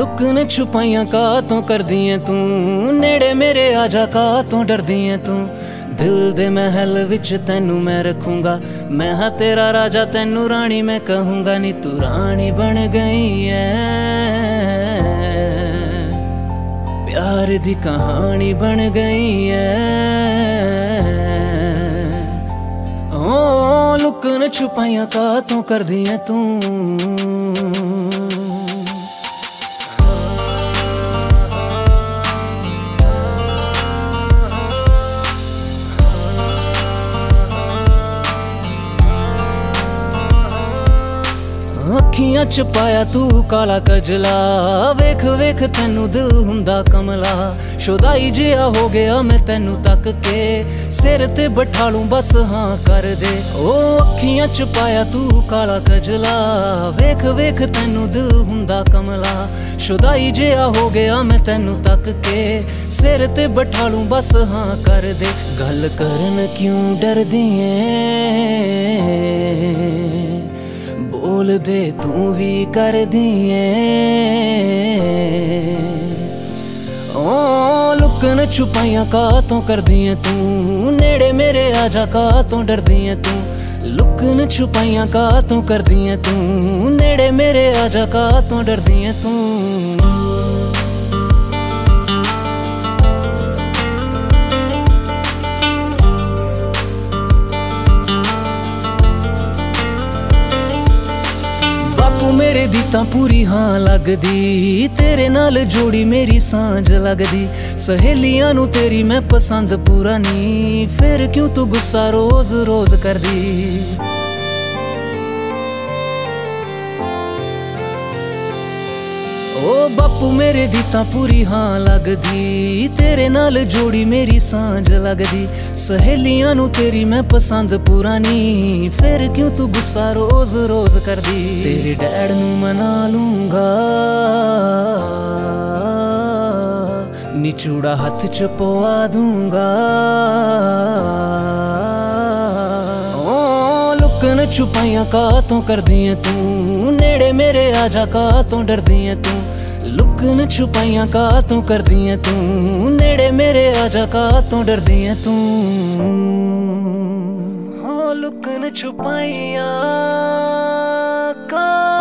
लुकन छुपाइयां का तो कर दिए तू, नेड़े मेरे आजा का तो डर दिए तू। दिल दे महल विच तैनू मैं रखूंगा, मैं हाँ तेरा राजा तैनू रानी मैं कहूंगा। नी तू रानी बन गई है, प्यार दी कहानी बन गई है। ओ लुकन छुपाइयां का तो कर दिए तू। अखियां च पाया तू काला कजला, वेख वेख तैनू दिल हुंदा कमला। शुदाई जिहा हो गया मैं तैनू तक के, सिर ते बैठा लूं बस हाँ कर दे। ओ अखियां च पाया तू काला कजला, वेख वेख तैनू दिल हुंदा कमला। शुदाई जिहा हो गया मैं तैनू तक के, सिर ते बैठा लूं बस हाँ कर दे। गल करन क्यों डरदी ऐ, बोल दे तू भी कर दिए। ओ लुकन छुपाइयां का तो कर दिए तू, नेड़े मेरे आजा का तो डर दिए तू। लुकन छुपाइयां का तो कर दिए तू, नेड़े मेरे आजा का तो डर दिए तू। मेरे दी तां पूरी हाँ लगदी, तेरे नाल जोड़ी मेरी सांझ लगदी। सहेलियां नू तेरी मैं पसंद पूरा नी, फिर क्यों तू गुस्सा रोज रोज करदी। ओ बापू मेरे दी तां पूरी हाँ लगदी, तेरे नाल जोड़ी मेरी सांझ लगदी। सहेलियां नू तेरी मैं पसंद पूरा नी, फिर क्यों तू गुस्सा रोज रोज करदी। तेरे डैड नू मना लूंगा, निचूड़ा हथ च पवा दूंगा। ओ लुकन छुपाइयां का तो कर दिए तू, नेड़े मेरे आजा का तो डर दिए तू। लुकन छुपाइयां का तो कर दिए तू, नेड़े मेरे आजा का तो डर दिए तू। हो लुकन छुपाइयां का